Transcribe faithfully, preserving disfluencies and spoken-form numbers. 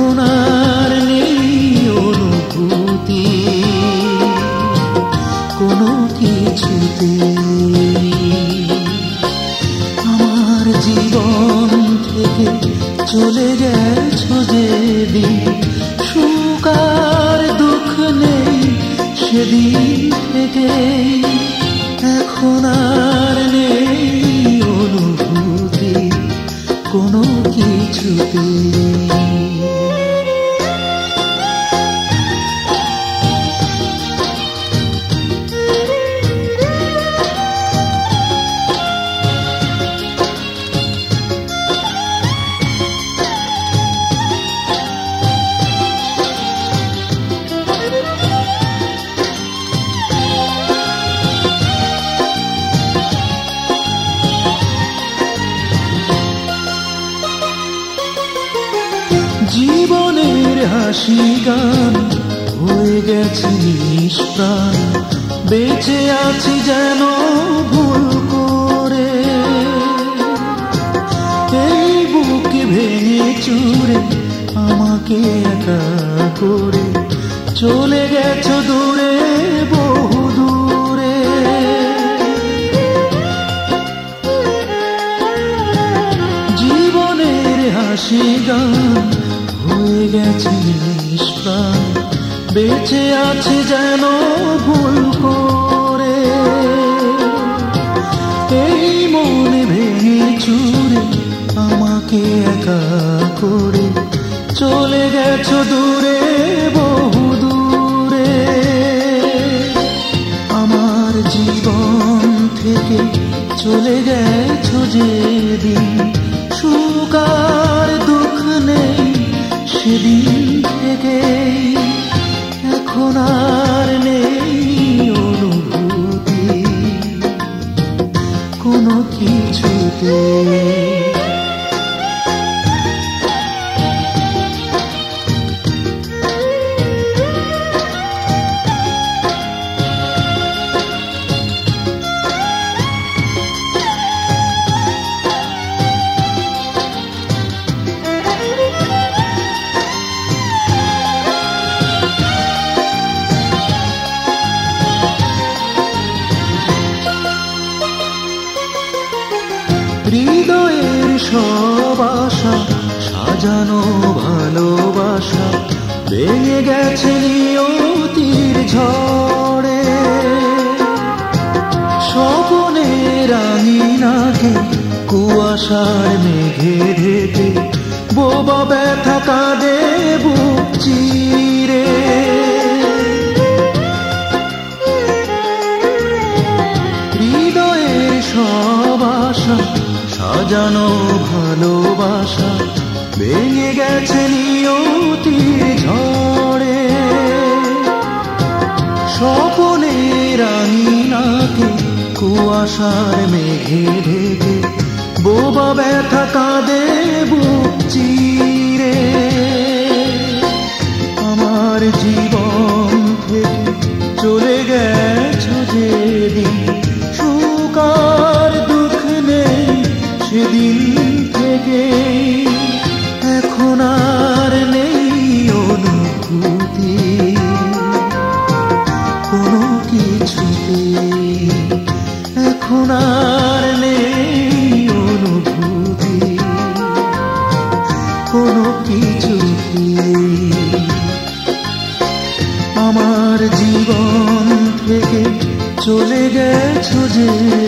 এখন আর নেই অনুভূতি কোনো কিছুতে। আমার জীবন থেকে চলে গেছো যেদিন, সুখ আর দুঃখ নেই সেদিন থেকে। এখন আর নেই অনুভূতি কোনো কিছুতে। জীবনের হাসি গান হয়ে গেছে নিষ্প্রাণ, বেঁচে আছি যেন ভুল করে। এই বুকে ভেঙে চুরে আমাকে একা করে চলে গেছো দূরে, বহু দূরে। জীবনের হাসি গান হয়ে গেছে নিষ্প্রাণ, বেঁচে আছে যেন ভুল করে। এই মনে ভেঙে চুরে আমাকে একা করে চলে গেছো দূরে, বহু দূরে। আমার জীবন থেকে চলে গেছো যেদিন, সুখ আর দুঃখ নেই সেদিন থেকে। এখন আর নেই অনুভূতি কোনো কিছুতে। হৃদয়ের সব আশা সাজানো ভালোবাসা ভেঙে গেছে নিয়তির ঝড়ে। স্বপ্নের আঙিনাকে কুয়াশার মেঘে ঢেকে বোবা ব্যথা কাঁদে বুক চিরে। হৃদয়ের সব আশা সাজানো ভালোবাসা ভেঙে গেছে নিয়তির ঝড়ে। স্বপ্নের আঙিনাকে কুয়াশার মেঘে ঢেকে বোবা ব্যথা কাঁদে বুক চিরে। আমার জীবন থেকে চলে গেছো যেদিন, সুখ আর দুঃখ নেই সেদিন থেকে। এখন আর নেই অনুভূতি কোনো কিছুতে। এখন আর নেই অনুভূতি কোনো কিছুতে। আমার জীবন থেকে চলে গেছো যে